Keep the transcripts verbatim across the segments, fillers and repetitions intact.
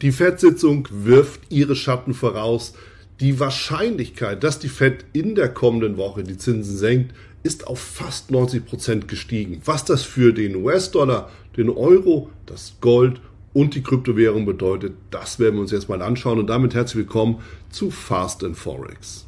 Die Fed-Sitzung wirft ihre Schatten voraus. Die Wahrscheinlichkeit, dass die Fed in der kommenden Woche die Zinsen senkt, ist auf fast neunzig Prozent gestiegen. Was das für den U S-Dollar, den Euro, das Gold und die Kryptowährung bedeutet, das werden wir uns jetzt mal anschauen. Und damit herzlich willkommen zu Fast and Forex.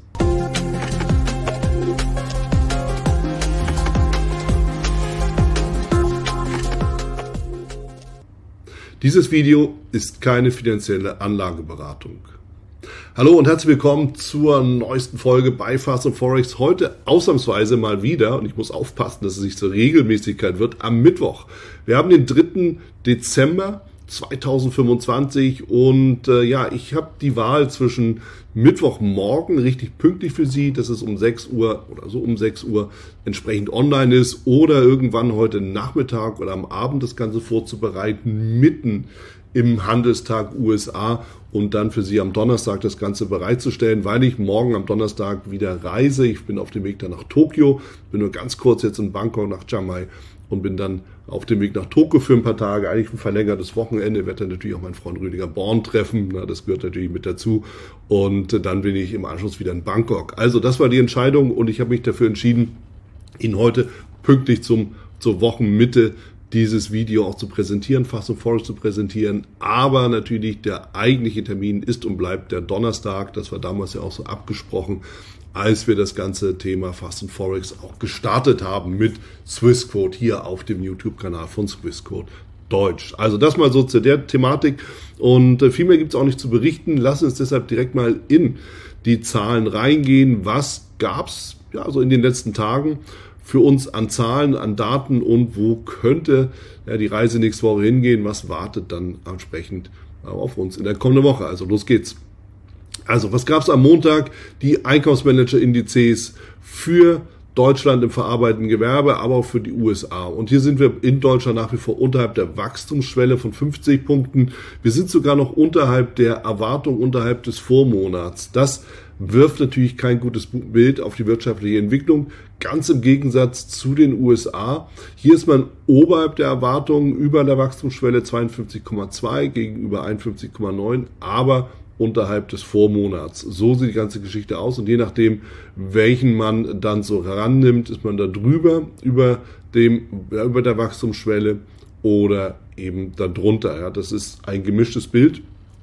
Dieses Video ist keine finanzielle Anlageberatung. Hallo und herzlich willkommen zur neuesten Folge bei Fast and Forex. Heute ausnahmsweise mal wieder, und ich muss aufpassen, dass es nicht zur Regelmäßigkeit wird, am Mittwoch. Wir haben den dritten Dezember zweitausendfünfundzwanzig und äh, ja, ich habe die Wahl zwischen Mittwochmorgen, richtig pünktlich für Sie, dass es um sechs Uhr oder so um sechs Uhr entsprechend online ist, oder irgendwann heute Nachmittag oder am Abend das Ganze vorzubereiten, mitten im Handelstag U S A, und dann für Sie am Donnerstag das Ganze bereitzustellen, weil ich morgen am Donnerstag wieder reise. Ich bin auf dem Weg dann nach Tokio, bin nur ganz kurz jetzt in Bangkok nach Chiang Mai und bin dann auf dem Weg nach Tokio für ein paar Tage, eigentlich ein verlängertes Wochenende. Ich werde dann natürlich auch meinen Freund Rüdiger Born treffen, na, das gehört natürlich mit dazu, und dann bin ich im Anschluss wieder in Bangkok. Also das war die Entscheidung, und ich habe mich dafür entschieden, Ihnen heute pünktlich zum, zur Wochenmitte dieses Video auch zu präsentieren, Fast and Forex zu präsentieren, aber natürlich der eigentliche Termin ist und bleibt der Donnerstag. Das war damals ja auch so abgesprochen, als wir das ganze Thema Fast and Forex auch gestartet haben mit Swissquote hier auf dem YouTube-Kanal von Swissquote Deutsch. Also das mal so zu der Thematik, und viel mehr gibt es auch nicht zu berichten. Lassen uns deshalb direkt mal in die Zahlen reingehen. Was gab es ja so in den letzten Tagen für uns an Zahlen, an Daten, und wo könnte ja, die Reise nächste Woche hingehen? Was wartet dann entsprechend auf uns in der kommenden Woche? Also los geht's. Also was gab es am Montag? Die Einkaufsmanager-Indizes für Deutschland im verarbeitenden Gewerbe, aber auch für die U S A. Und hier sind wir in Deutschland nach wie vor unterhalb der Wachstumsschwelle von fünfzig Punkten. Wir sind sogar noch unterhalb der Erwartung, unterhalb des Vormonats. Das wirft natürlich kein gutes Bild auf die wirtschaftliche Entwicklung, ganz im Gegensatz zu den U S A. Hier ist man oberhalb der Erwartungen, über der Wachstumsschwelle zweiundfünfzig Komma zwei gegenüber einundfünfzig Komma neun, aber unterhalb des Vormonats. So sieht die ganze Geschichte aus, und je nachdem, welchen man dann so herannimmt, ist man da drüber, über dem, ja, über der Wachstumsschwelle oder eben darunter. Ja, das ist ein gemischtes Bild,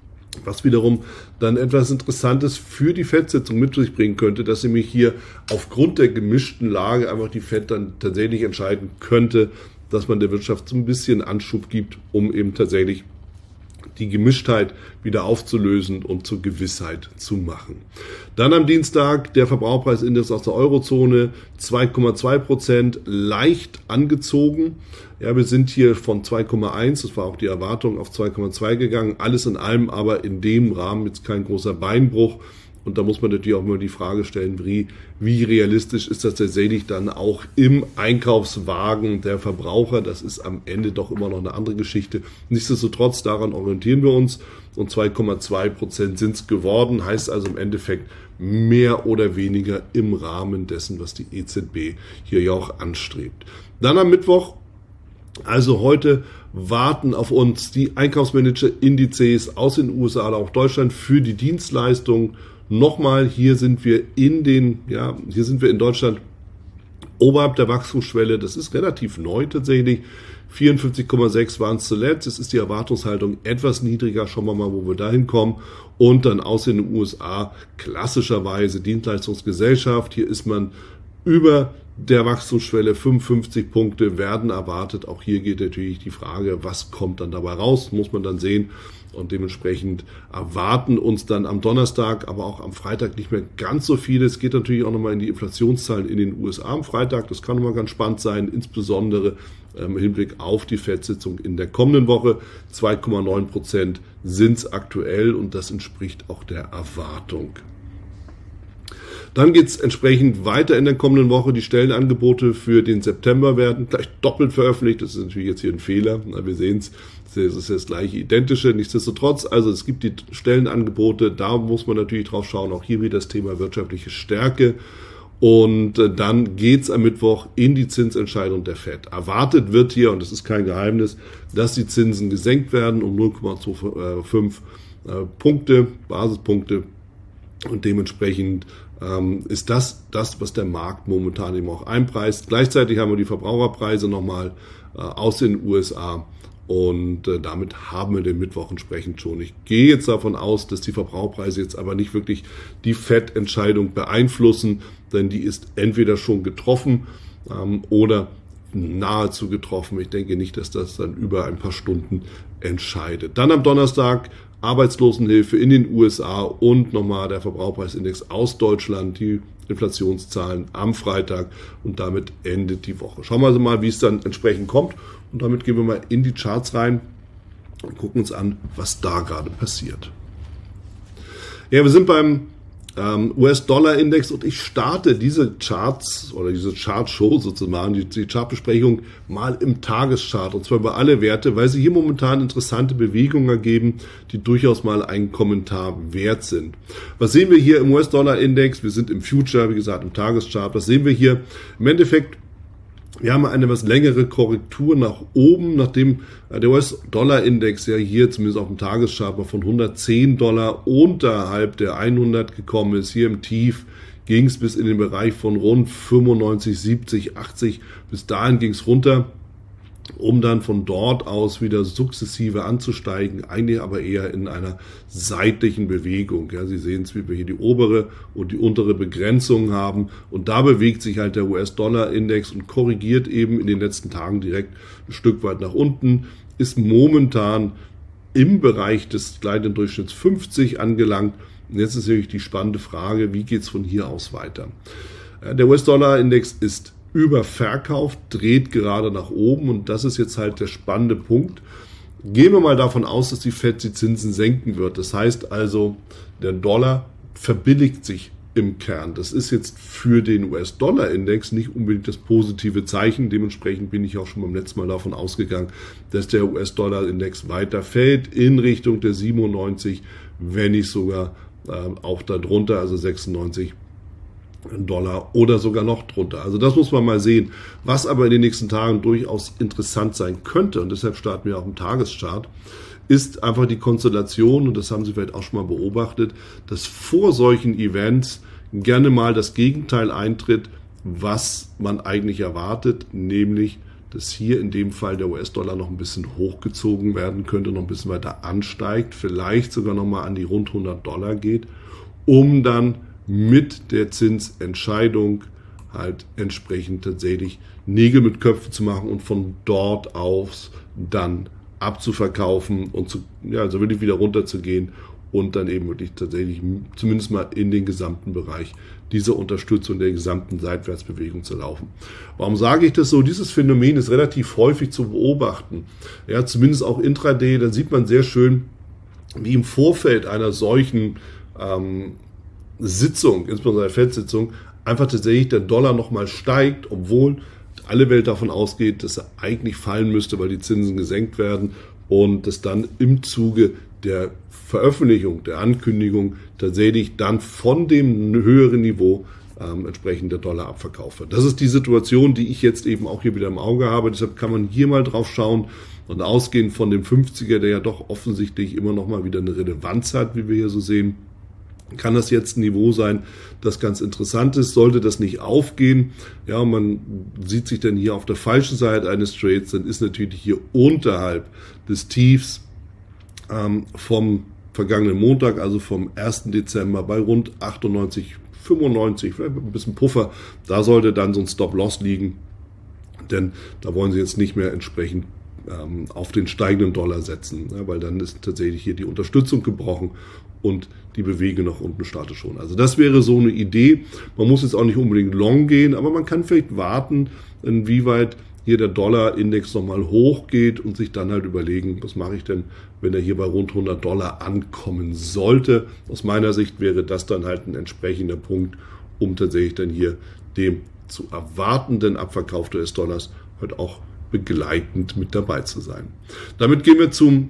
was wiederum dann etwas Interessantes für die Fed-Sitzung mit sich bringen könnte, dass nämlich hier aufgrund der gemischten Lage einfach die Fed dann tatsächlich entscheiden könnte, dass man der Wirtschaft so ein bisschen Anschub gibt, um eben tatsächlich die Gemischtheit wieder aufzulösen und zur Gewissheit zu machen. Dann am Dienstag der Verbraucherpreisindex aus der Eurozone, zwei Komma zwei Prozent, leicht angezogen. Ja, wir sind hier von zwei Komma eins, das war auch die Erwartung, auf zwei Komma zwei gegangen. Alles in allem aber in dem Rahmen jetzt kein großer Beinbruch. Und da muss man natürlich auch immer die Frage stellen, wie, wie realistisch ist das tatsächlich dann auch im Einkaufswagen der Verbraucher? Das ist am Ende doch immer noch eine andere Geschichte. Nichtsdestotrotz, daran orientieren wir uns, und zwei Komma zwei Prozent sind es geworden, heißt also im Endeffekt mehr oder weniger im Rahmen dessen, was die E Z B hier ja auch anstrebt. Dann am Mittwoch, also heute, warten auf uns die Einkaufsmanager-Indizes aus den U S A oder auch Deutschland für die Dienstleistungen. Nochmal, hier sind wir in den, ja, hier sind wir in Deutschland oberhalb der Wachstumsschwelle. Das ist relativ neu tatsächlich. vierundfünfzig Komma sechs waren es zuletzt. Jetzt ist die Erwartungshaltung etwas niedriger. Schauen wir mal, wo wir da hinkommen. Und dann aus den U S A klassischerweise Dienstleistungsgesellschaft. Hier ist man über der Wachstumsschwelle, fünfundfünfzig Punkte werden erwartet. Auch hier geht natürlich die Frage, was kommt dann dabei raus, muss man dann sehen. Und dementsprechend erwarten uns dann am Donnerstag, aber auch am Freitag nicht mehr ganz so viel. Es geht natürlich auch nochmal in die Inflationszahlen in den U S A am Freitag. Das kann nochmal ganz spannend sein, insbesondere im Hinblick auf die Fed-Sitzung in der kommenden Woche. zwei Komma neun Prozent sind es aktuell, und das entspricht auch der Erwartung. Dann geht es entsprechend weiter in der kommenden Woche. Die Stellenangebote für den September werden gleich doppelt veröffentlicht. Das ist natürlich jetzt hier ein Fehler. Na, wir sehen es, das ist das gleiche Identische. Nichtsdestotrotz, also es gibt die Stellenangebote. Da muss man natürlich drauf schauen. Auch hier wieder das Thema wirtschaftliche Stärke. Und dann geht's am Mittwoch in die Zinsentscheidung der Fed. Erwartet wird hier, und das ist kein Geheimnis, dass die Zinsen gesenkt werden um null Komma fünfundzwanzig Punkte, Basispunkte. Und dementsprechend ähm, ist das das, was der Markt momentan eben auch einpreist. Gleichzeitig haben wir die Verbraucherpreise nochmal äh, aus den U S A. Und äh, damit haben wir den Mittwoch entsprechend schon. Ich gehe jetzt davon aus, dass die Verbraucherpreise jetzt aber nicht wirklich die Fed-Entscheidung beeinflussen, denn die ist entweder schon getroffen ähm, oder nahezu getroffen. Ich denke nicht, dass das dann über ein paar Stunden entscheidet. Dann am Donnerstag Arbeitslosenhilfe in den U S A und nochmal der Verbraucherpreisindex aus Deutschland, die Inflationszahlen am Freitag, und damit endet die Woche. Schauen wir also mal, wie es dann entsprechend kommt, und damit gehen wir mal in die Charts rein und gucken uns an, was da gerade passiert. Ja, wir sind beim ähm, U S-Dollar-Index und ich starte diese Charts oder diese Chart-Show sozusagen, die, die Chartbesprechung mal im Tageschart, und zwar über alle Werte, weil sie hier momentan interessante Bewegungen ergeben, die durchaus mal einen Kommentar wert sind. Was sehen wir hier im U S-Dollar-Index? Wir sind im Future, wie gesagt, im Tageschart. Was sehen wir hier? Im Endeffekt, wir haben eine etwas längere Korrektur nach oben, nachdem der U S-Dollar-Index ja hier zumindest auf dem Tageschart mal von hundertzehn Dollar unterhalb der hundert gekommen ist. Hier im Tief ging es bis in den Bereich von rund fünfundneunzig, siebzig, achtzig. Bis dahin ging es runter, um dann von dort aus wieder sukzessive anzusteigen, eigentlich aber eher in einer seitlichen Bewegung. Ja, Sie sehen es, wie wir hier die obere und die untere Begrenzung haben, und da bewegt sich halt der U S-Dollar-Index und korrigiert eben in den letzten Tagen direkt ein Stück weit nach unten, ist momentan im Bereich des gleitenden Durchschnitts fünfzig angelangt. Und jetzt ist natürlich die spannende Frage, wie geht es von hier aus weiter? Der U S-Dollar-Index ist überverkauft, dreht gerade nach oben, und das ist jetzt halt der spannende Punkt. Gehen wir mal davon aus, dass die Fed die Zinsen senken wird. Das heißt also, der Dollar verbilligt sich im Kern. Das ist jetzt für den U S-Dollar-Index nicht unbedingt das positive Zeichen. Dementsprechend bin ich auch schon beim letzten Mal davon ausgegangen, dass der U S-Dollar-Index weiter fällt in Richtung der siebenundneunzig, wenn nicht sogar äh, auch darunter, also sechsundneunzig Dollar oder sogar noch drunter. Also das muss man mal sehen. Was aber in den nächsten Tagen durchaus interessant sein könnte, und deshalb starten wir auch im Tageschart, ist einfach die Konstellation, und das haben Sie vielleicht auch schon mal beobachtet, dass vor solchen Events gerne mal das Gegenteil eintritt, was man eigentlich erwartet, nämlich, dass hier in dem Fall der U S-Dollar noch ein bisschen hochgezogen werden könnte, noch ein bisschen weiter ansteigt, vielleicht sogar noch mal an die rund hundert Dollar geht, um dann mit der Zinsentscheidung halt entsprechend tatsächlich Nägel mit Köpfen zu machen und von dort aus dann abzuverkaufen und zu, ja, also wirklich wieder runterzugehen und dann eben wirklich tatsächlich zumindest mal in den gesamten Bereich dieser Unterstützung der gesamten Seitwärtsbewegung zu laufen. Warum sage ich das so? Dieses Phänomen ist relativ häufig zu beobachten. Ja, zumindest auch intraday, dann sieht man sehr schön, wie im Vorfeld einer solchen ähm, Sitzung, insbesondere der Fed-Sitzung, einfach tatsächlich der Dollar nochmal steigt, obwohl alle Welt davon ausgeht, dass er eigentlich fallen müsste, weil die Zinsen gesenkt werden, und dass dann im Zuge der Veröffentlichung, der Ankündigung tatsächlich dann von dem höheren Niveau ähm, entsprechend der Dollar abverkauft wird. Das ist die Situation, die ich jetzt eben auch hier wieder im Auge habe. Deshalb kann man hier mal drauf schauen und ausgehend von dem fünfziger, der ja doch offensichtlich immer noch mal wieder eine Relevanz hat, wie wir hier so sehen, kann das jetzt ein Niveau sein, das ganz interessant ist. Sollte das nicht aufgehen, ja, man sieht sich dann hier auf der falschen Seite eines Trades, dann ist natürlich hier unterhalb des Tiefs ähm, vom vergangenen Montag, also vom ersten Dezember, bei rund achtundneunzig, fünfundneunzig, vielleicht ein bisschen Puffer, da sollte dann so ein Stop-Loss liegen, denn da wollen Sie jetzt nicht mehr entsprechend ähm, auf den steigenden Dollar setzen, ja, weil dann ist tatsächlich hier die Unterstützung gebrochen und die Bewegung nach unten startet schon. Also das wäre so eine Idee. Man muss jetzt auch nicht unbedingt long gehen, aber man kann vielleicht warten, inwieweit hier der Dollar-Index nochmal hochgeht und sich dann halt überlegen, was mache ich denn, wenn er hier bei rund hundert Dollar ankommen sollte. Aus meiner Sicht wäre das dann halt ein entsprechender Punkt, um tatsächlich dann hier dem zu erwartenden Abverkauf des U S-Dollars halt auch begleitend mit dabei zu sein. Damit gehen wir zum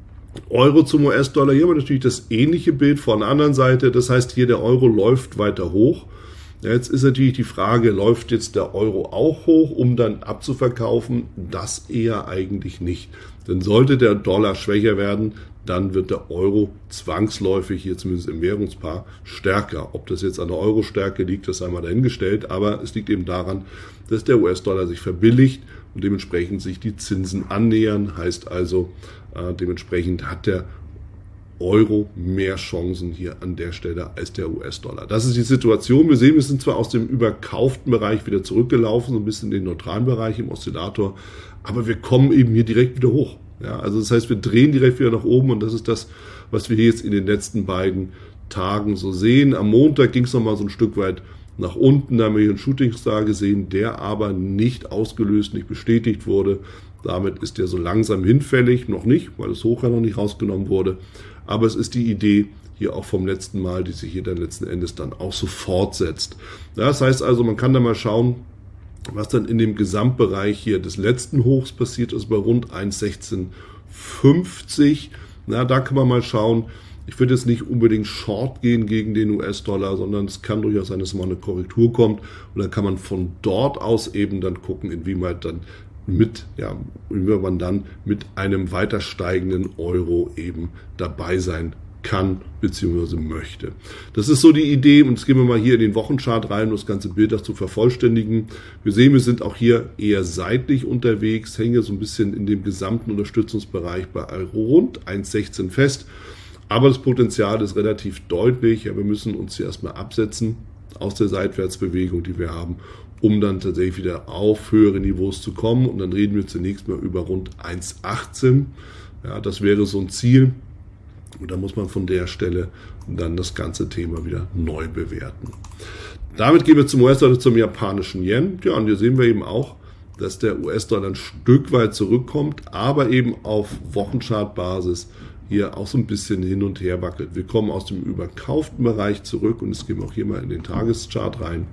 Euro zum U S-Dollar. Hier haben wir natürlich das ähnliche Bild von der anderen Seite. Das heißt, hier der Euro läuft weiter hoch. Ja, jetzt ist natürlich die Frage, läuft jetzt der Euro auch hoch, um dann abzuverkaufen? Das eher eigentlich nicht. Denn sollte der Dollar schwächer werden, dann wird der Euro zwangsläufig, hier zumindest im Währungspaar, stärker. Ob das jetzt an der Euro-Stärke liegt, das sei mal dahingestellt, aber es liegt eben daran, dass der U S-Dollar sich verbilligt und dementsprechend sich die Zinsen annähern. Heißt also, äh, dementsprechend hat der Euro mehr Chancen hier an der Stelle als der U S-Dollar. Das ist die Situation. Wir sehen, wir sind zwar aus dem überkauften Bereich wieder zurückgelaufen, so ein bisschen in den neutralen Bereich im Oszillator, aber wir kommen eben hier direkt wieder hoch. Ja, also das heißt, wir drehen direkt wieder nach oben und das ist das, was wir jetzt in den letzten beiden Tagen so sehen. Am Montag ging es nochmal so ein Stück weit nach unten, da haben wir hier einen Shooting Star gesehen, der aber nicht ausgelöst, nicht bestätigt wurde. Damit ist der so langsam hinfällig, noch nicht, weil das Hoch ja noch nicht rausgenommen wurde. Aber es ist die Idee hier auch vom letzten Mal, die sich hier dann letzten Endes dann auch so fortsetzt. Das heißt also, man kann da mal schauen, was dann in dem Gesamtbereich hier des letzten Hochs passiert ist, bei rund eins Komma sechzehn fünfzig. Na, da kann man mal schauen. Ich würde jetzt nicht unbedingt short gehen gegen den U S-Dollar, sondern es kann durchaus sein, dass mal eine Korrektur kommt. Und dann kann man von dort aus eben dann gucken, inwieweit dann mit, ja, wie man dann mit einem weiter steigenden Euro eben dabei sein kann bzw. möchte. Das ist so die Idee und jetzt gehen wir mal hier in den Wochenchart rein, um das ganze Bild auch zu vervollständigen. Wir sehen, wir sind auch hier eher seitlich unterwegs, hängen so ein bisschen in dem gesamten Unterstützungsbereich bei rund eins Komma sechzehn fest, aber das Potenzial ist relativ deutlich. Ja, wir müssen uns hier erstmal absetzen aus der Seitwärtsbewegung, die wir haben, um dann tatsächlich wieder auf höhere Niveaus zu kommen. Und dann reden wir zunächst mal über rund eins Komma achtzehn. Ja, das wäre so ein Ziel. Und da muss man von der Stelle dann das ganze Thema wieder neu bewerten. Damit gehen wir zum U S-Dollar, zum japanischen Yen. Ja, und hier sehen wir eben auch, dass der U S-Dollar ein Stück weit zurückkommt, aber eben auf Wochenchartbasis hier auch so ein bisschen hin und her wackelt. Wir kommen aus dem überkauften Bereich zurück und jetzt gehen wir auch hier mal in den Tageschart rein.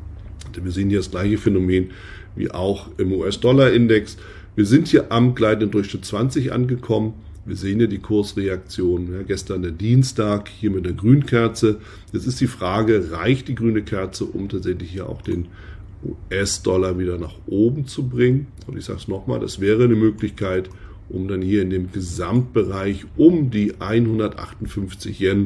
Wir sehen hier das gleiche Phänomen wie auch im U S-Dollar-Index. Wir sind hier am gleitenden Durchschnitt zwanzig angekommen. Wir sehen hier die Kursreaktion. Ja, gestern der Dienstag hier mit der Grünkerze. Jetzt ist die Frage, reicht die grüne Kerze, um tatsächlich hier auch den U S-Dollar wieder nach oben zu bringen? Und ich sage es nochmal, das wäre eine Möglichkeit, um dann hier in dem Gesamtbereich um die hundertachtundfünfzig Yen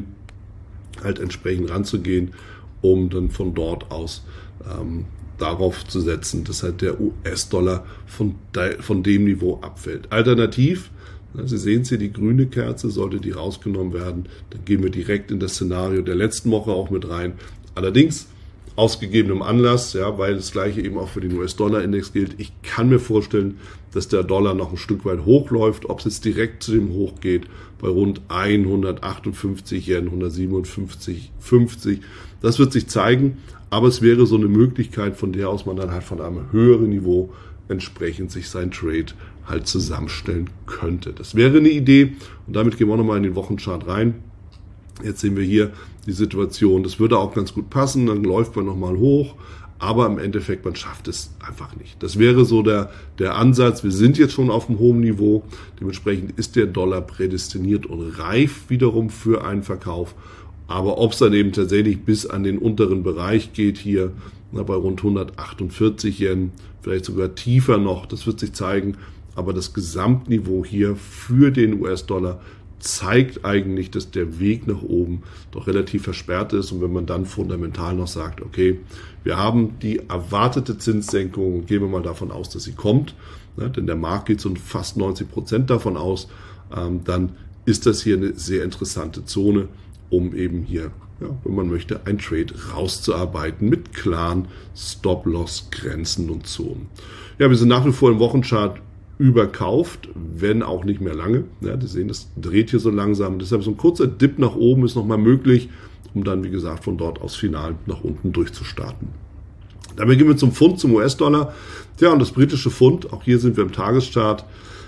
halt entsprechend ranzugehen, um dann von dort aus ähm, darauf zu setzen, dass halt der U S-Dollar von, de, von dem Niveau abfällt. Alternativ, Sie sehen es hier, die grüne Kerze, sollte die rausgenommen werden, dann gehen wir direkt in das Szenario der letzten Woche auch mit rein. Allerdings aus gegebenem Anlass, ja, weil das gleiche eben auch für den U S-Dollar-Index gilt. Ich kann mir vorstellen, dass der Dollar noch ein Stück weit hochläuft. Ob es jetzt direkt zu dem Hoch geht, bei rund hundertachtundfünfzig Yen, hundertsiebenundfünfzig fünfzig, das wird sich zeigen. Aber es wäre so eine Möglichkeit, von der aus man dann halt von einem höheren Niveau entsprechend sich sein Trade halt zusammenstellen könnte. Das wäre eine Idee und damit gehen wir auch nochmal in den Wochenchart rein. Jetzt sehen wir hier die Situation, das würde auch ganz gut passen, dann läuft man nochmal hoch, aber im Endeffekt, man schafft es einfach nicht. Das wäre so der, der Ansatz, wir sind jetzt schon auf einem hohen Niveau, dementsprechend ist der Dollar prädestiniert und reif wiederum für einen Verkauf, aber ob es dann eben tatsächlich bis an den unteren Bereich geht hier, na, bei rund hundertachtundvierzig Yen, vielleicht sogar tiefer noch, das wird sich zeigen, aber das Gesamtniveau hier für den U S-Dollar zeigt eigentlich, dass der Weg nach oben doch relativ versperrt ist. Und wenn man dann fundamental noch sagt, okay, wir haben die erwartete Zinssenkung, gehen wir mal davon aus, dass sie kommt, ne, denn der Markt geht so fast neunzig Prozent davon aus, ähm, dann ist das hier eine sehr interessante Zone, um eben hier, ja, wenn man möchte, ein Trade rauszuarbeiten mit klaren Stop-Loss-Grenzen und Zonen. Ja, wir sind nach wie vor im Wochenchart überkauft, wenn auch nicht mehr lange. Ja, Sie sehen, das dreht hier so langsam. Deshalb so ein kurzer Dip nach oben ist nochmal möglich, um dann, wie gesagt, von dort aus final nach unten durchzustarten. Damit gehen wir zum Pfund, zum U S-Dollar. Ja, und das britische Pfund, auch hier sind wir im Tageschart,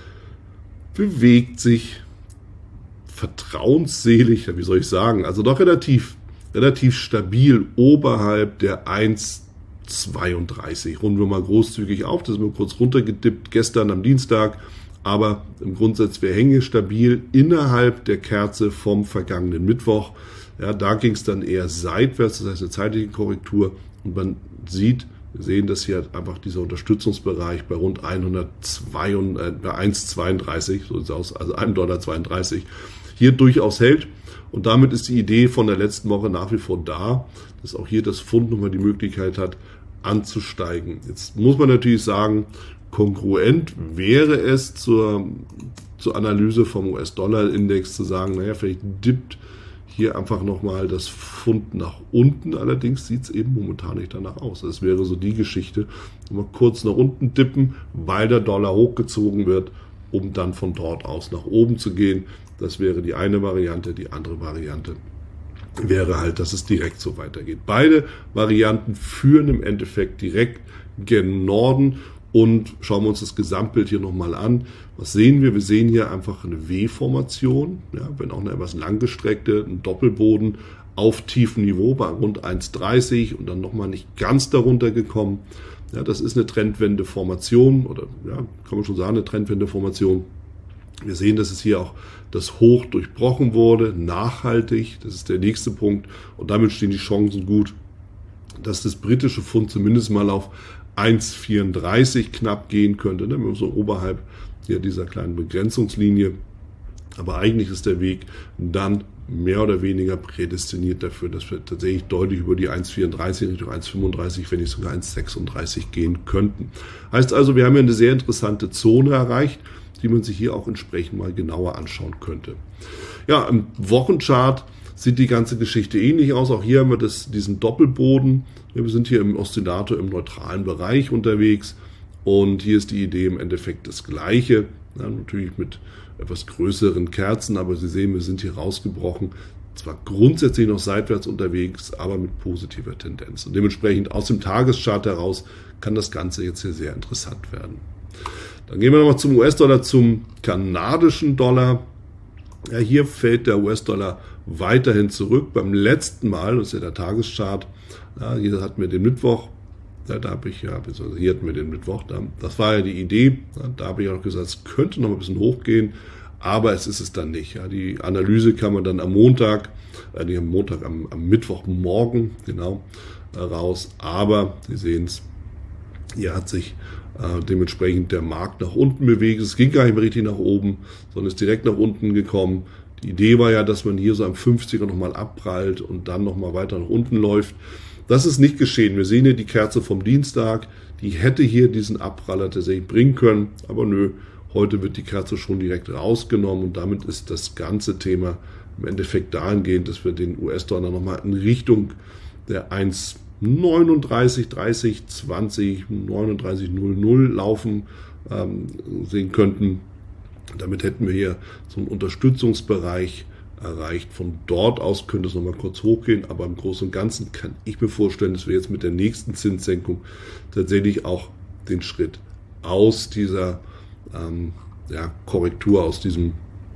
bewegt sich vertrauensselig, wie soll ich sagen, also doch relativ, relativ stabil oberhalb der eins Komma zweiunddreißig. Runden wir mal großzügig auf, das ist mir kurz runtergedippt gestern am Dienstag, aber im Grundsatz, wir hängen stabil innerhalb der Kerze vom vergangenen Mittwoch. Ja, da ging es dann eher seitwärts, das heißt eine zeitliche Korrektur Und man sieht, wir sehen, dass hier einfach dieser Unterstützungsbereich bei rund hundertzwei, äh, bei eins Komma zweiunddreißig, so sieht es aus, also ein Dollar zweiunddreißig, hier durchaus hält. Und damit ist die Idee von der letzten Woche nach wie vor da, dass auch hier das Pfund nochmal die Möglichkeit hat, anzusteigen. Jetzt muss man natürlich sagen, kongruent wäre es zur, zur Analyse vom U S-Dollar-Index zu sagen, naja, vielleicht dippt hier einfach nochmal das Pfund nach unten. Allerdings sieht es eben momentan nicht danach aus. Das wäre so die Geschichte, mal kurz nach unten dippen, weil der Dollar hochgezogen wird, um dann von dort aus nach oben zu gehen. Das wäre die eine Variante. Die andere Variante wäre halt, dass es direkt so weitergeht. Beide Varianten führen im Endeffekt direkt gen Norden. Und schauen wir uns das Gesamtbild hier nochmal an. Was sehen wir? Wir sehen hier einfach eine W-Formation, ja, wenn auch eine etwas langgestreckte, ein Doppelboden auf tiefem Niveau bei rund eins Komma dreißig und dann nochmal nicht ganz darunter gekommen. Ja, das ist eine Trendwende-Formation oder ja, kann man schon sagen, eine Trendwende-Formation. Wir sehen, dass es hier auch das Hoch durchbrochen wurde, nachhaltig. Das ist der nächste Punkt. Und damit stehen die Chancen gut, dass das britische Pfund zumindest mal auf eins Komma vierunddreißig knapp gehen könnte, ne? So oberhalb hier dieser kleinen Begrenzungslinie. Aber eigentlich ist der Weg dann mehr oder weniger prädestiniert dafür, dass wir tatsächlich deutlich über die eins Komma vierunddreißig Richtung eins Komma fünfunddreißig, wenn nicht sogar eins Komma sechsunddreißig gehen könnten. Heißt also, wir haben hier eine sehr interessante Zone erreicht, die man sich hier auch entsprechend mal genauer anschauen könnte. Ja, im Wochenchart sieht die ganze Geschichte ähnlich aus. Auch hier haben wir das, diesen Doppelboden. Wir sind hier im Oszillator im neutralen Bereich unterwegs. Und hier ist die Idee im Endeffekt das Gleiche. Ja, natürlich mit etwas größeren Kerzen, aber Sie sehen, wir sind hier rausgebrochen. Zwar grundsätzlich noch seitwärts unterwegs, aber mit positiver Tendenz. Und dementsprechend aus dem Tageschart heraus kann das Ganze jetzt hier sehr interessant werden. Dann gehen wir nochmal zum U S-Dollar, zum kanadischen Dollar. Ja, hier fällt der U S-Dollar weiterhin zurück. Beim letzten Mal, das ist ja der Tageschart, ja, hier hatten wir den Mittwoch, ja, da habe ich ja, hier hatten wir den Mittwoch, da, das war ja die Idee, ja, da habe ich auch gesagt, es könnte noch ein bisschen hochgehen, aber es ist es dann nicht. Ja, die Analyse kann man dann am Montag, äh, nicht am Montag, am, am Mittwochmorgen, genau, äh, raus, aber Sie sehen es, hier hat sich äh, dementsprechend der Markt nach unten bewegt. Es ging gar nicht mehr richtig nach oben, sondern ist direkt nach unten gekommen. Die Idee war ja, dass man hier so am fünfziger nochmal abprallt und dann nochmal weiter nach unten läuft. Das ist nicht geschehen. Wir sehen hier die Kerze vom Dienstag. Die hätte hier diesen Abpraller tatsächlich bringen können. Aber nö, heute wird die Kerze schon direkt rausgenommen. Und damit ist das ganze Thema im Endeffekt dahingehend, dass wir den U S-Dollar nochmal in Richtung der eins Komma neununddreißig, dreißig, zwanzig, neununddreißig, null null laufen ähm, sehen könnten. Damit hätten wir hier so einen Unterstützungsbereich erreicht. Von dort aus könnte es nochmal kurz hochgehen, aber im Großen und Ganzen kann ich mir vorstellen, dass wir jetzt mit der nächsten Zinssenkung tatsächlich auch den Schritt aus dieser ähm, ja, Korrektur, aus diesem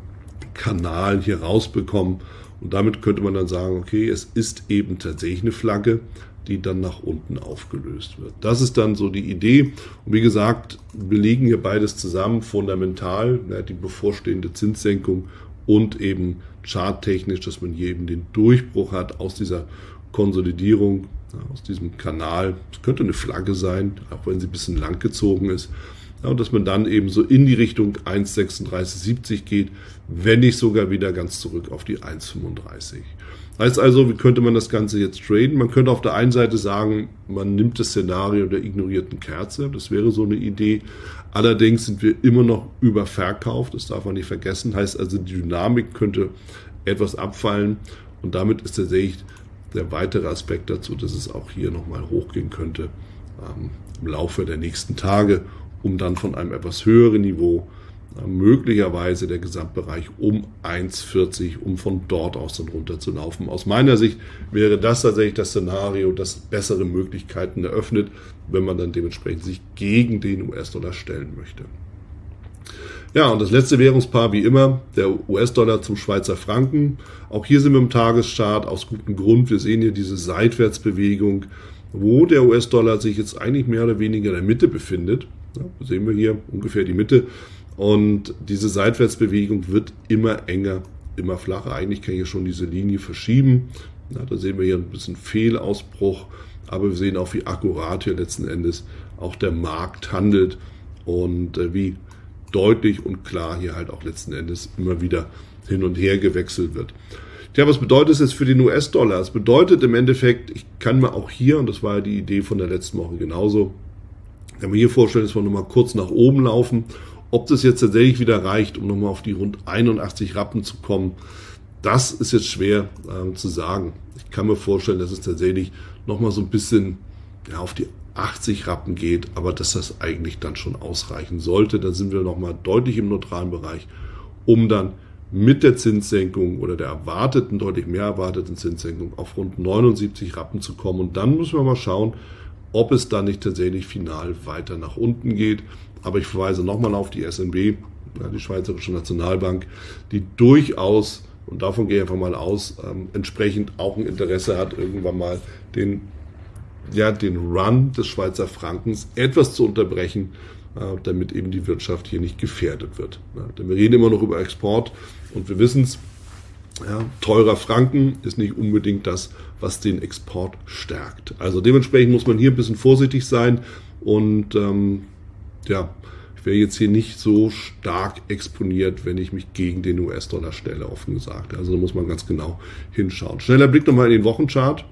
Kanal hier rausbekommen. Und damit könnte man dann sagen, okay, es ist eben tatsächlich eine Flagge, die dann nach unten aufgelöst wird. Das ist dann so die Idee. Und wie gesagt, wir legen hier beides zusammen, fundamental, ja, die bevorstehende Zinssenkung und eben charttechnisch, dass man hier eben den Durchbruch hat aus dieser Konsolidierung, ja, aus diesem Kanal. Es könnte eine Flagge sein, auch wenn sie ein bisschen lang gezogen ist. Ja, und dass man dann eben so in die Richtung eins Komma sechsunddreißig siebzig geht, wenn nicht sogar wieder ganz zurück auf die eins Komma fünfunddreißig. Heißt also, wie könnte man das Ganze jetzt traden? Man könnte auf der einen Seite sagen, man nimmt das Szenario der ignorierten Kerze. Das wäre so eine Idee. Allerdings sind wir immer noch überverkauft. Das darf man nicht vergessen. Heißt also, die Dynamik könnte etwas abfallen. Und damit ist tatsächlich der weitere Aspekt dazu, dass es auch hier nochmal hochgehen könnte ähm, im Laufe der nächsten Tage, um dann von einem etwas höheren Niveau möglicherweise der Gesamtbereich um eins Komma vierzig, um von dort aus dann runter zu laufen. Aus meiner Sicht wäre das tatsächlich das Szenario, das bessere Möglichkeiten eröffnet, wenn man dann dementsprechend sich gegen den U S-Dollar stellen möchte. Ja, und das letzte Währungspaar wie immer, der U S-Dollar zum Schweizer Franken. Auch hier sind wir im Tageschart aus gutem Grund. Wir sehen hier diese Seitwärtsbewegung, wo der U S-Dollar sich jetzt eigentlich mehr oder weniger in der Mitte befindet. Ja, sehen wir hier ungefähr die Mitte. Und diese Seitwärtsbewegung wird immer enger immer flacher. Eigentlich kann ich hier schon diese Linie verschieben. Ja, da sehen wir hier ein bisschen Fehlausbruch, aber wir sehen auch, wie akkurat hier letzten Endes auch der Markt handelt und äh, wie deutlich und klar hier halt auch letzten Endes immer wieder hin und her gewechselt wird. Ja, was bedeutet es jetzt für den U S-Dollar? Es bedeutet im Endeffekt, ich kann mir auch hier, und das war ja die Idee von der letzten Woche genauso, kann mir hier vorstellen, dass wir nochmal kurz nach oben laufen. Ob das jetzt tatsächlich wieder reicht, um nochmal auf die rund einundachtzig Rappen zu kommen, das ist jetzt schwer äh, zu sagen. Ich kann mir vorstellen, dass es tatsächlich nochmal so ein bisschen ja, auf die achtzig Rappen geht, aber dass das eigentlich dann schon ausreichen sollte. Dann sind wir nochmal deutlich im neutralen Bereich, um dann mit der Zinssenkung oder der erwarteten, deutlich mehr erwarteten Zinssenkung auf rund neunundsiebzig Rappen zu kommen. Und dann müssen wir mal schauen, ob es dann nicht tatsächlich final weiter nach unten geht. Aber ich verweise nochmal auf die S N B, die Schweizerische Nationalbank, die durchaus, und davon gehe ich einfach mal aus, ähm, entsprechend auch ein Interesse hat, irgendwann mal den, ja, den Run des Schweizer Frankens etwas zu unterbrechen, äh, damit eben die Wirtschaft hier nicht gefährdet wird. Ja, denn wir reden immer noch über Export und wir wissen es, ja, teurer Franken ist nicht unbedingt das, was den Export stärkt. Also dementsprechend muss man hier ein bisschen vorsichtig sein und ähm, ja, ich wäre jetzt hier nicht so stark exponiert, wenn ich mich gegen den U S-Dollar stelle, offen gesagt. Also da muss man ganz genau hinschauen. Schneller Blick nochmal in den Wochenchart.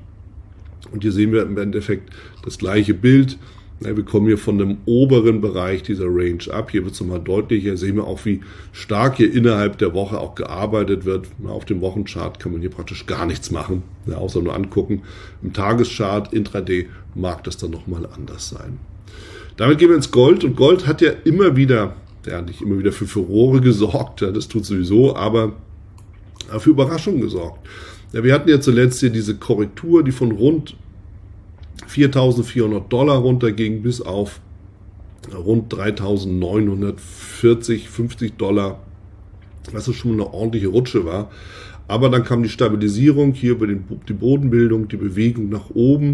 Und hier sehen wir im Endeffekt das gleiche Bild. Ja, wir kommen hier von dem oberen Bereich dieser Range ab. Hier wird es nochmal deutlicher. Sehen wir auch, wie stark hier innerhalb der Woche auch gearbeitet wird. Ja, auf dem Wochenchart kann man hier praktisch gar nichts machen, ja, außer nur angucken. Im Tageschart, Intraday, mag das dann nochmal anders sein. Damit gehen wir ins Gold. Und Gold hat ja immer wieder, ja nicht immer wieder für Furore gesorgt, ja, das tut sowieso, aber für Überraschungen gesorgt. Ja, wir hatten ja zuletzt hier diese Korrektur, die von rund viertausendvierhundert Dollar runterging bis auf rund dreitausendneunhundertvierzig, fünfzig Dollar, was so schon eine ordentliche Rutsche war. Aber dann kam die Stabilisierung hier über den, die Bodenbildung, die Bewegung nach oben,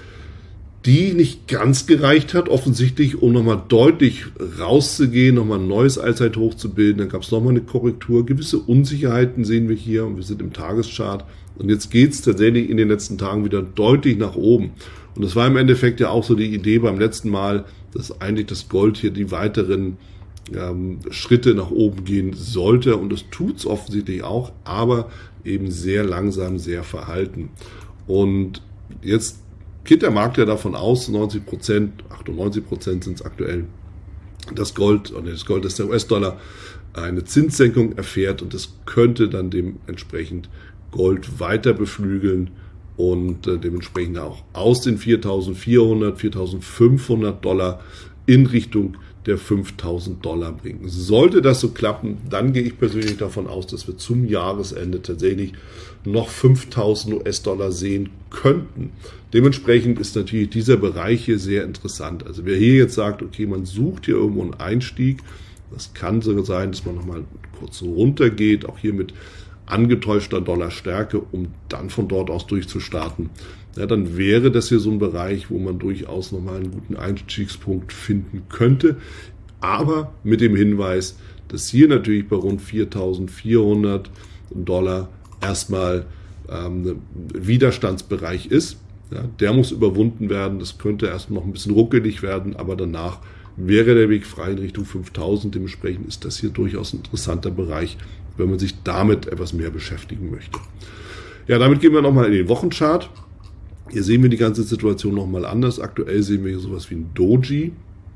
die nicht ganz gereicht hat, offensichtlich, um nochmal deutlich rauszugehen, nochmal ein neues Allzeithoch zu bilden. Dann gab es nochmal eine Korrektur. Gewisse Unsicherheiten sehen wir hier und wir sind im Tageschart. Und jetzt geht es tatsächlich in den letzten Tagen wieder deutlich nach oben. Und das war im Endeffekt ja auch so die Idee beim letzten Mal, dass eigentlich das Gold hier die weiteren ähm, Schritte nach oben gehen sollte. Und das tut es offensichtlich auch, aber eben sehr langsam, sehr verhalten. Und jetzt geht der Markt ja davon aus, neunzig Prozent, achtundneunzig Prozent sind es aktuell, das Gold, oder das Gold, dass der U S-Dollar eine Zinssenkung erfährt und das könnte dann dementsprechend Gold weiter beflügeln und äh, dementsprechend auch aus den viertausendvierhundert, viertausendfünfhundert Dollar in Richtung der fünftausend Dollar bringen. Sollte das so klappen, dann gehe ich persönlich davon aus, dass wir zum Jahresende tatsächlich noch fünftausend U S-Dollar sehen könnten. Dementsprechend ist natürlich dieser Bereich hier sehr interessant. Also wer hier jetzt sagt, okay, man sucht hier irgendwo einen Einstieg, das kann sogar sein, dass man nochmal kurz runter geht, auch hier mit angetäuschter Dollarstärke, um dann von dort aus durchzustarten. Ja, dann wäre das hier so ein Bereich, wo man durchaus nochmal einen guten Einstiegspunkt finden könnte. Aber mit dem Hinweis, dass hier natürlich bei rund viertausendvierhundert Dollar erstmal ähm, ein Widerstandsbereich ist. Ja, der muss überwunden werden. Das könnte erst noch ein bisschen ruckelig werden, aber danach wäre der Weg frei in Richtung fünftausend. Dementsprechend ist das hier durchaus ein interessanter Bereich, wenn man sich damit etwas mehr beschäftigen möchte. Ja, damit gehen wir nochmal in den Wochenchart. Hier sehen wir die ganze Situation nochmal anders. Aktuell sehen wir hier sowas wie ein Doji.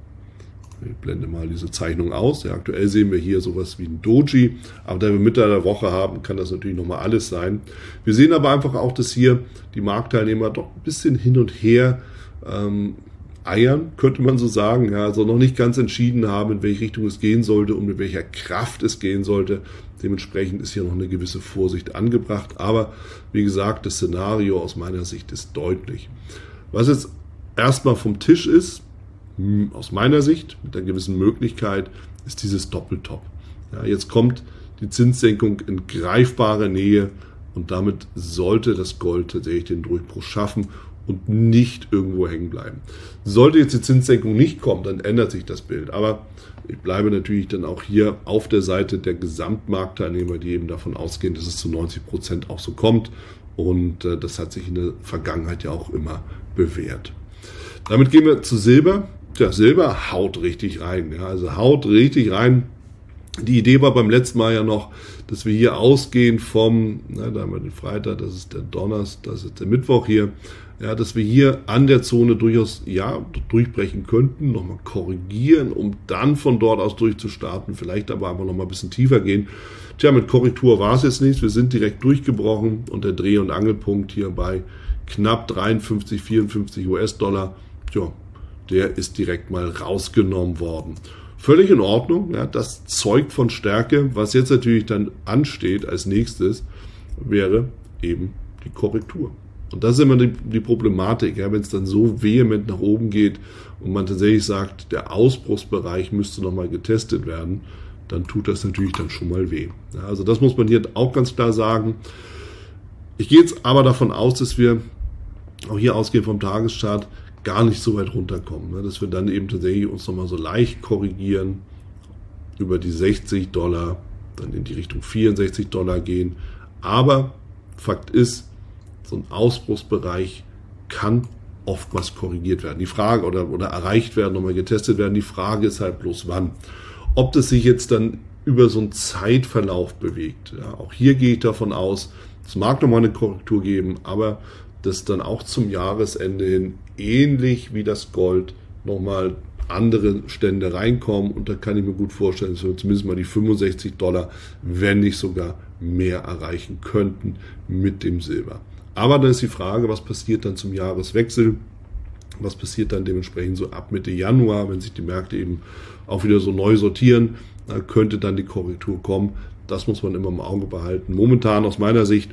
Ich blende mal diese Zeichnung aus. Ja, aktuell sehen wir hier sowas wie ein Doji. Aber da wir Mitte der Woche haben, kann das natürlich nochmal alles sein. Wir sehen aber einfach auch, dass hier die Marktteilnehmer doch ein bisschen hin und her ähm, eiern, könnte man so sagen. Ja, also noch nicht ganz entschieden haben, in welche Richtung es gehen sollte und mit welcher Kraft es gehen sollte. Dementsprechend ist hier noch eine gewisse Vorsicht angebracht. Aber wie gesagt, das Szenario aus meiner Sicht ist deutlich. Was jetzt erstmal vom Tisch ist, aus meiner Sicht, mit einer gewissen Möglichkeit, ist dieses Doppeltop. Ja, jetzt kommt die Zinssenkung in greifbare Nähe und damit sollte das Gold tatsächlich den Durchbruch schaffen, und nicht irgendwo hängen bleiben. Sollte jetzt die Zinssenkung nicht kommen, dann ändert sich das Bild. Aber ich bleibe natürlich dann auch hier auf der Seite der Gesamtmarktteilnehmer, die eben davon ausgehen, dass es zu neunzig Prozent auch so kommt. Und äh, das hat sich in der Vergangenheit ja auch immer bewährt. Damit gehen wir zu Silber. Tja, Silber haut richtig rein. Ja, also haut richtig rein. Die Idee war beim letzten Mal ja noch, dass wir hier ausgehen vom, na, da haben wir den Freitag, das ist der Donnerstag, das ist der Mittwoch hier, ja, dass wir hier an der Zone durchaus, ja, durchbrechen könnten, nochmal korrigieren, um dann von dort aus durchzustarten, vielleicht aber einfach nochmal ein bisschen tiefer gehen. Tja, mit Korrektur war es jetzt nichts, wir sind direkt durchgebrochen und der Dreh- und Angelpunkt hier bei knapp dreiundfünfzig, vierundfünfzig US-Dollar, tja, der ist direkt mal rausgenommen worden. Völlig in Ordnung, ja, das zeugt von Stärke. Was jetzt natürlich dann ansteht als nächstes, wäre eben die Korrektur. Und das ist immer die, die Problematik, ja, wenn es dann so vehement nach oben geht und man tatsächlich sagt, der Ausbruchsbereich müsste nochmal getestet werden, dann tut das natürlich dann schon mal weh. Ja, also das muss man hier auch ganz klar sagen. Ich gehe jetzt aber davon aus, dass wir auch hier ausgehen vom Tageschart, gar nicht so weit runterkommen, ne, dass wir dann eben tatsächlich uns nochmal so leicht korrigieren, über die sechzig Dollar, dann in die Richtung vierundsechzig Dollar gehen. Aber Fakt ist, so ein Ausbruchsbereich kann oftmals korrigiert werden. Die Frage oder, oder erreicht werden, nochmal getestet werden. Die Frage ist halt bloß wann. Ob das sich jetzt dann über so einen Zeitverlauf bewegt. Ja, auch hier gehe ich davon aus, es mag nochmal eine Korrektur geben, aber dass dann auch zum Jahresende hin ähnlich wie das Gold nochmal andere Stände reinkommen. Und da kann ich mir gut vorstellen, dass wir zumindest mal die fünfundsechzig Dollar, wenn nicht sogar mehr erreichen könnten mit dem Silber. Aber dann ist die Frage, was passiert dann zum Jahreswechsel? Was passiert dann dementsprechend so ab Mitte Januar, wenn sich die Märkte eben auch wieder so neu sortieren? Da könnte dann die Korrektur kommen. Das muss man immer im Auge behalten. Momentan aus meiner Sicht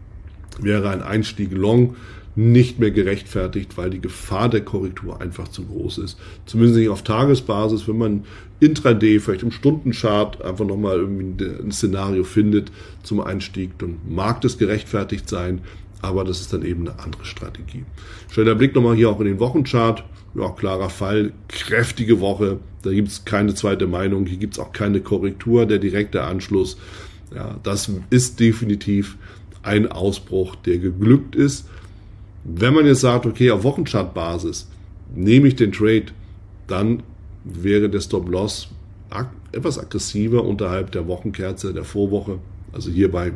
wäre ein Einstieg long nicht mehr gerechtfertigt, weil die Gefahr der Korrektur einfach zu groß ist. Zumindest nicht auf Tagesbasis, wenn man intraday, vielleicht im Stundenchart einfach nochmal irgendwie ein Szenario findet zum Einstieg, dann mag das gerechtfertigt sein, aber das ist dann eben eine andere Strategie. Schöner Blick nochmal hier auch in den Wochenchart. Ja, klarer Fall, kräftige Woche, da gibt es keine zweite Meinung, hier gibt es auch keine Korrektur, der direkte Anschluss. Ja, das ist definitiv ein Ausbruch, der geglückt ist. Wenn man jetzt sagt, okay, auf Wochenchartbasis nehme ich den Trade, dann wäre der Stop-Loss etwas aggressiver unterhalb der Wochenkerze der Vorwoche, also hier bei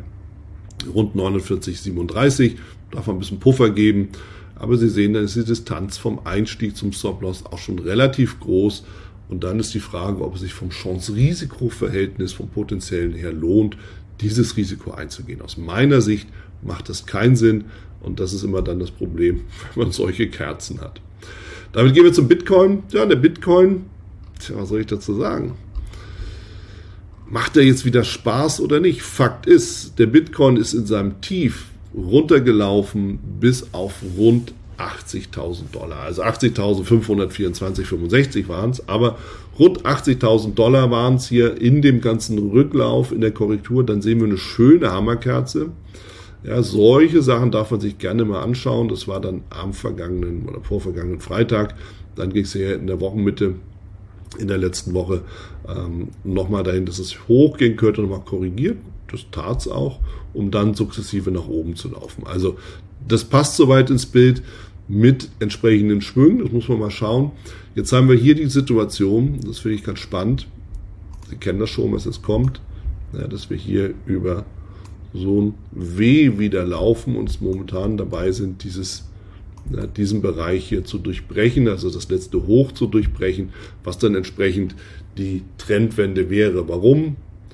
rund neunundvierzig siebenunddreißig, darf man ein bisschen Puffer geben, aber Sie sehen, dann ist die Distanz vom Einstieg zum Stop-Loss auch schon relativ groß und dann ist die Frage, ob es sich vom Chance-Risiko-Verhältnis vom potenziellen her lohnt, dieses Risiko einzugehen. Aus meiner Sicht macht das keinen Sinn und das ist immer dann das Problem, wenn man solche Kerzen hat. Damit gehen wir zum Bitcoin. Ja, der Bitcoin, tja, was soll ich dazu sagen? Macht er jetzt wieder Spaß oder nicht? Fakt ist, der Bitcoin ist in seinem Tief runtergelaufen bis auf rund achtzigtausend Dollar. Also achtzigtausendfünfhundertvierundzwanzig Komma fünfundsechzig waren es, aber rund achtzigtausend Dollar waren es hier in dem ganzen Rücklauf, in der Korrektur. Dann sehen wir eine schöne Hammerkerze. Ja, solche Sachen darf man sich gerne mal anschauen. Das war dann am vergangenen oder vorvergangenen Freitag. Dann ging es hier in der Wochenmitte, in der letzten Woche, ähm, nochmal dahin, dass es hochgehen könnte, nochmal korrigiert. Das tat es auch, um dann sukzessive nach oben zu laufen. Also das passt soweit ins Bild mit entsprechenden Schwüngen. Das muss man mal schauen. Jetzt haben wir hier die Situation, das finde ich ganz spannend. Sie kennen das schon, was jetzt kommt, ja, dass wir hier über so ein W wieder laufen und momentan dabei sind, dieses, ja, diesen Bereich hier zu durchbrechen, also das letzte Hoch zu durchbrechen, was dann entsprechend die Trendwende wäre. Warum?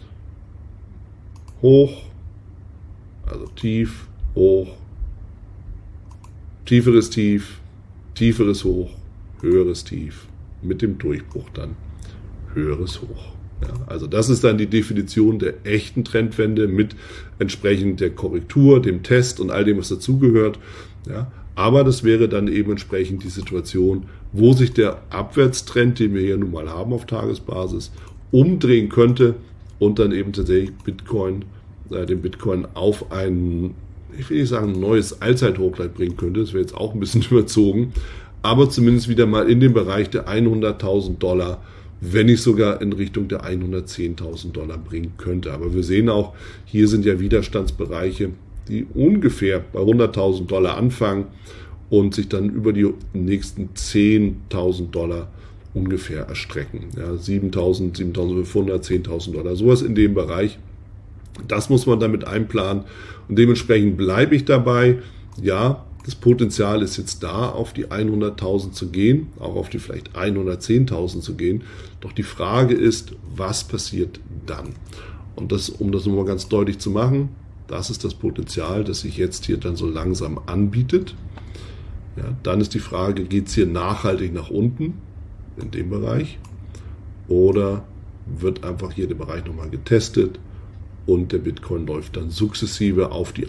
Hoch, also tief, hoch, tieferes Tief, tieferes Hoch, höheres Tief, mit dem Durchbruch dann höheres Hoch. Ja, also das ist dann die Definition der echten Trendwende mit entsprechend der Korrektur, dem Test und all dem, was dazugehört. Ja, aber das wäre dann eben entsprechend die Situation, wo sich der Abwärtstrend, den wir hier nun mal haben auf Tagesbasis, umdrehen könnte und dann eben tatsächlich Bitcoin, äh, den Bitcoin auf einen ich will nicht sagen, ein neues Allzeithochleid bringen könnte, das wäre jetzt auch ein bisschen überzogen, aber zumindest wieder mal in den Bereich der hunderttausend Dollar, wenn nicht sogar in Richtung der hundertzehntausend Dollar bringen könnte. Aber wir sehen auch, hier sind ja Widerstandsbereiche, die ungefähr bei hunderttausend Dollar anfangen und sich dann über die nächsten zehntausend Dollar ungefähr erstrecken. Ja, siebentausend, siebentausendfünfhundert, zehntausend Dollar, sowas in dem Bereich. Das muss man damit einplanen und dementsprechend bleibe ich dabei. Ja, das Potenzial ist jetzt da, auf die hunderttausend zu gehen, auch auf die vielleicht hundertzehntausend zu gehen. Doch die Frage ist, was passiert dann? Und das, um das nochmal ganz deutlich zu machen, das ist das Potenzial, das sich jetzt hier dann so langsam anbietet. Ja, dann ist die Frage, geht es hier nachhaltig nach unten in dem Bereich oder wird einfach hier der Bereich nochmal getestet und der Bitcoin läuft dann sukzessive auf die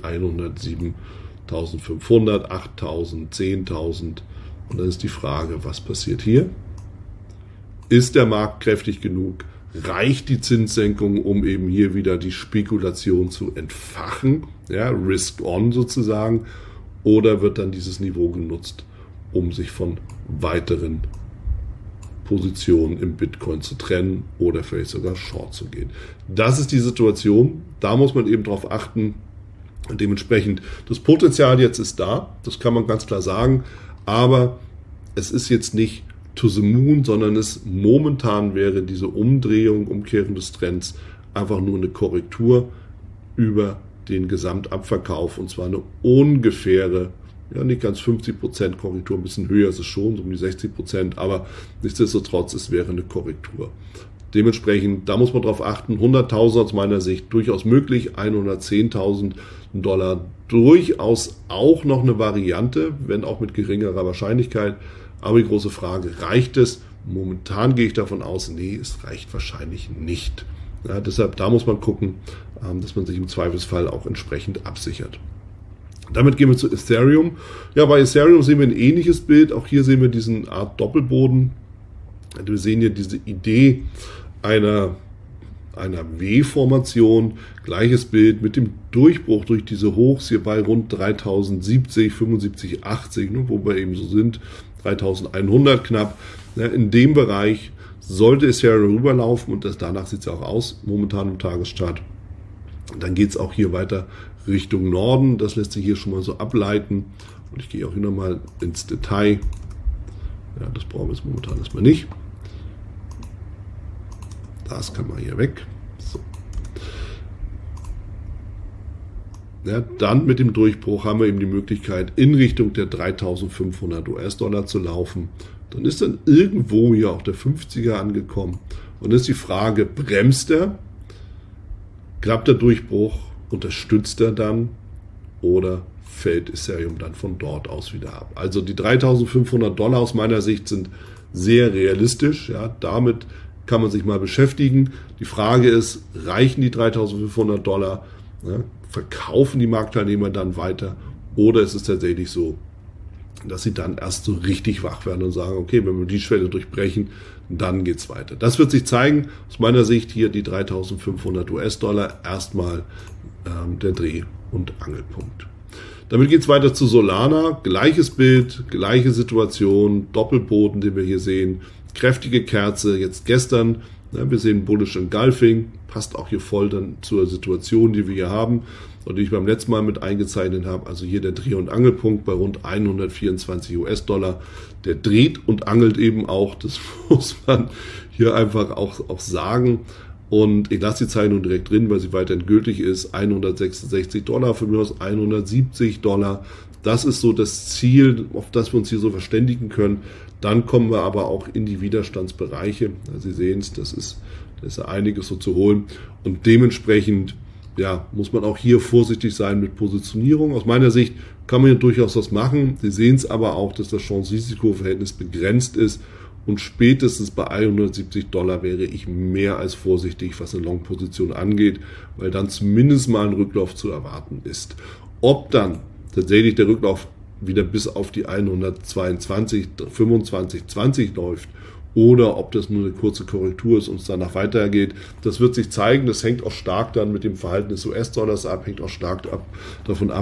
hundertsiebentausendfünfhundert, achttausend, zehntausend und dann ist die Frage, was passiert hier? Ist der Markt kräftig genug? Reicht die Zinssenkung, um eben hier wieder die Spekulation zu entfachen? Ja, Risk on sozusagen. Oder wird dann dieses Niveau genutzt, um sich von weiteren Positionen im Bitcoin zu trennen oder vielleicht sogar short zu gehen? Das ist die Situation. Da muss man eben drauf achten. Und dementsprechend, das Potenzial jetzt ist da. Das kann man ganz klar sagen. Aber es ist jetzt nicht to the moon, sondern es momentan wäre diese Umdrehung, Umkehrung des Trends einfach nur eine Korrektur über den Gesamtabverkauf und zwar eine ungefähre, ja nicht ganz fünfzig Prozent Korrektur, ein bisschen höher ist es schon, so um die sechzig Prozent, aber nichtsdestotrotz, es wäre eine Korrektur. Dementsprechend, da muss man drauf achten, hunderttausend aus meiner Sicht durchaus möglich, hundertzehntausend Dollar durchaus auch noch eine Variante, wenn auch mit geringerer Wahrscheinlichkeit. Aber die große Frage, reicht es? Momentan gehe ich davon aus, nee, es reicht wahrscheinlich nicht. Ja, deshalb, da muss man gucken, dass man sich im Zweifelsfall auch entsprechend absichert. Damit gehen wir zu Ethereum. Ja, bei Ethereum sehen wir ein ähnliches Bild. Auch hier sehen wir diesen Art Doppelboden. Wir sehen hier diese Idee einer, einer W-Formation. Gleiches Bild mit dem Durchbruch durch diese Hochs hier bei rund dreitausendsiebzig, fünfundsiebzig, achtzig, ne, wo wir eben so sind. dreitausendeinhundert knapp. Ja, in dem Bereich sollte Ethereum rüberlaufen und das, danach sieht es auch aus, momentan im Tageschart. Dann geht es auch hier weiter Richtung Norden. Das lässt sich hier schon mal so ableiten. Und ich gehe auch hier nochmal ins Detail. Ja, das brauchen wir jetzt momentan erstmal nicht. Das kann man hier weg. So. Ja, dann mit dem Durchbruch haben wir eben die Möglichkeit, in Richtung der dreitausendfünfhundert US-Dollar zu laufen. Dann ist dann irgendwo hier auch der fünfziger angekommen. Und dann ist die Frage, bremst er? Klappt der Durchbruch? Unterstützt er dann? Oder fällt Ethereum dann von dort aus wieder ab? Also die dreitausendfünfhundert Dollar aus meiner Sicht sind sehr realistisch. Ja, damit kann man sich mal beschäftigen. Die Frage ist, reichen die dreitausendfünfhundert Dollar? Ja, verkaufen die Marktteilnehmer dann weiter? Oder ist es tatsächlich so, dass sie dann erst so richtig wach werden und sagen, okay, wenn wir die Schwelle durchbrechen, dann geht's weiter. Das wird sich zeigen. Aus meiner Sicht hier die dreitausendfünfhundert US-Dollar erstmal ähm, der Dreh- und Angelpunkt. Damit geht's weiter zu Solana. Gleiches Bild, gleiche Situation, Doppelboden, den wir hier sehen. Kräftige Kerze, jetzt gestern. Ja, wir sehen Bullish Engulfing, passt auch hier voll dann zur Situation, die wir hier haben und die ich beim letzten Mal mit eingezeichnet habe. Also hier der Dreh- und Angelpunkt bei rund hundertvierundzwanzig US-Dollar. Der dreht und angelt eben auch, das muss man hier einfach auch, auch sagen. Und ich lasse die Zeichnung direkt drin, weil sie weiterhin gültig ist. hundertsechsundsechzig Dollar, für mich aus hundertsiebzig Dollar. Das ist so das Ziel, auf das wir uns hier so verständigen können. Dann kommen wir aber auch in die Widerstandsbereiche. Sie sehen es, das ist, das ist einiges so zu holen. Und dementsprechend ja, muss man auch hier vorsichtig sein mit Positionierung. Aus meiner Sicht kann man hier durchaus was machen. Sie sehen es aber auch, dass das Chance-Risiko-Verhältnis begrenzt ist. Und spätestens bei hundertsiebzig Dollar wäre ich mehr als vorsichtig, was eine Long-Position angeht, weil dann zumindest mal ein Rücklauf zu erwarten ist. Ob dann tatsächlich der Rücklauf wieder bis auf die hundertzweiundzwanzig, fünfundzwanzig, zwanzig läuft oder ob das nur eine kurze Korrektur ist und es danach weitergeht, das wird sich zeigen. Das hängt auch stark dann mit dem Verhalten des U S-Dollars ab, hängt auch stark ab, davon ab,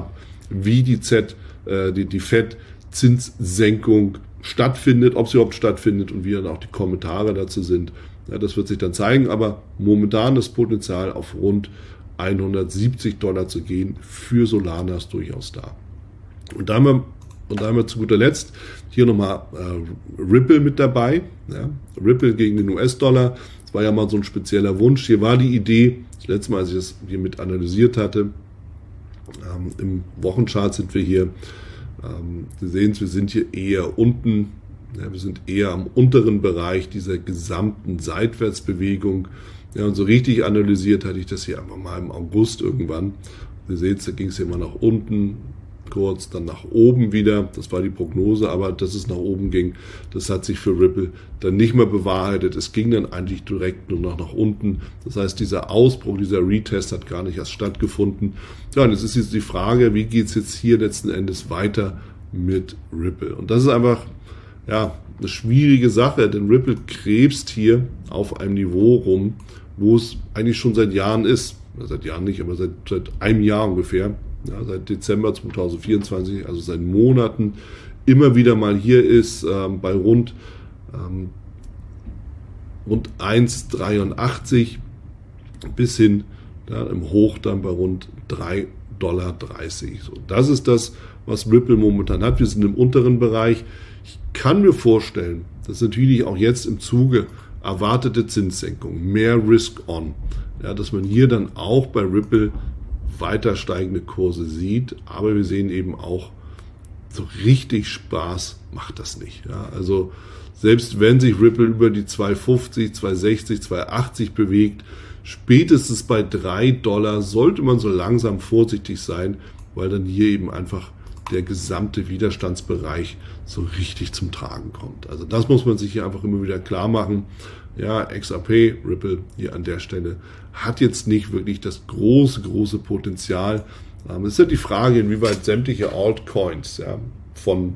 wie die Z, äh, die, die Fed-Zinssenkung stattfindet, ob sie überhaupt stattfindet und wie dann auch die Kommentare dazu sind. Ja, das wird sich dann zeigen, aber momentan das Potenzial auf rund hundertsiebzig Dollar zu gehen für Solana ist durchaus da. Und da haben wir, und da haben wir zu guter Letzt hier nochmal äh, Ripple mit dabei. Ja, Ripple gegen den U S-Dollar. Das war ja mal so ein spezieller Wunsch. Hier war die Idee, das letzte Mal, als ich das hier mit analysiert hatte, ähm, im Wochenchart sind wir hier. Sie sehen es, wir sind hier eher unten, ja, wir sind eher am unteren Bereich dieser gesamten Seitwärtsbewegung. Ja, und so richtig analysiert hatte ich das hier einfach mal im August irgendwann. Sie sehen es, da ging es hier mal nach unten, kurz, dann nach oben wieder. Das war die Prognose, aber dass es nach oben ging, das hat sich für Ripple dann nicht mehr bewahrheitet. Es ging dann eigentlich direkt nur noch nach unten. Das heißt, dieser Ausbruch, dieser Retest hat gar nicht erst stattgefunden. Ja, und jetzt ist jetzt die Frage, wie geht es jetzt hier letzten Endes weiter mit Ripple? Und das ist einfach, ja, eine schwierige Sache, denn Ripple krebst hier auf einem Niveau rum, wo es eigentlich schon seit Jahren ist. Seit Jahren nicht, aber seit, seit einem Jahr ungefähr. Ja, seit Dezember zweitausendvierundzwanzig, also seit Monaten, immer wieder mal hier ist, ähm, bei rund, ähm, rund eins Komma dreiundachtzig bis hin ja, im Hoch dann bei rund drei Dollar dreißig. So, das ist das, was Ripple momentan hat. Wir sind im unteren Bereich. Ich kann mir vorstellen, dass natürlich auch jetzt im Zuge erwartete Zinssenkung, mehr Risk-On, ja, dass man hier dann auch bei Ripple weiter steigende Kurse sieht, aber wir sehen eben auch, so richtig Spaß macht das nicht. Ja, also selbst wenn sich Ripple über die zwei fünfzig, zwei sechzig, zwei achtzig bewegt, spätestens bei drei Dollar sollte man so langsam vorsichtig sein, weil dann hier eben einfach der gesamte Widerstandsbereich so richtig zum Tragen kommt. Also das muss man sich hier einfach immer wieder klar machen. Ja, X R P, Ripple hier an der Stelle hat jetzt nicht wirklich das große, große Potenzial. Es ist ja die Frage, inwieweit sämtliche Altcoins, ja, von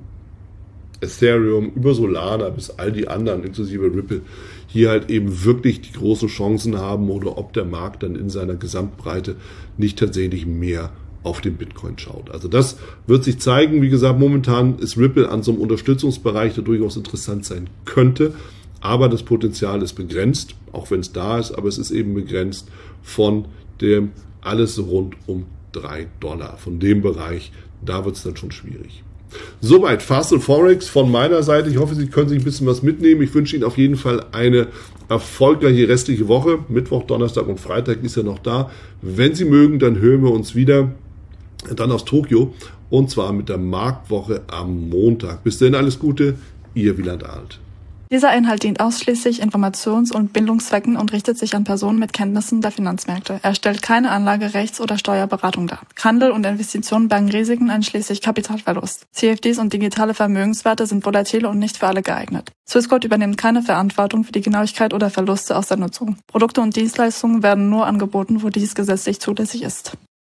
Ethereum über Solana bis all die anderen, inklusive Ripple, hier halt eben wirklich die großen Chancen haben oder ob der Markt dann in seiner Gesamtbreite nicht tatsächlich mehr auf den Bitcoin schaut. Also das wird sich zeigen. Wie gesagt, momentan ist Ripple an so einem Unterstützungsbereich, der durchaus interessant sein könnte. Aber das Potenzial ist begrenzt, auch wenn es da ist, aber es ist eben begrenzt von dem alles rund um drei Dollar. Von dem Bereich, da wird es dann schon schwierig. Soweit Fast and Forex von meiner Seite. Ich hoffe, Sie können sich ein bisschen was mitnehmen. Ich wünsche Ihnen auf jeden Fall eine erfolgreiche restliche Woche. Mittwoch, Donnerstag und Freitag ist ja noch da. Wenn Sie mögen, dann hören wir uns wieder. Dann aus Tokio und zwar mit der Marktwoche am Montag. Bis dahin alles Gute, Ihr Wieland Alt. Dieser Inhalt dient ausschließlich Informations- und Bildungszwecken und richtet sich an Personen mit Kenntnissen der Finanzmärkte. Er stellt keine Anlage-, Rechts- oder Steuerberatung dar. Handel und Investitionen bergen Risiken einschließlich Kapitalverlust. C F Ds und digitale Vermögenswerte sind volatile und nicht für alle geeignet. Swissquote übernimmt keine Verantwortung für die Genauigkeit oder Verluste aus der Nutzung. Produkte und Dienstleistungen werden nur angeboten, wo dies gesetzlich zulässig ist.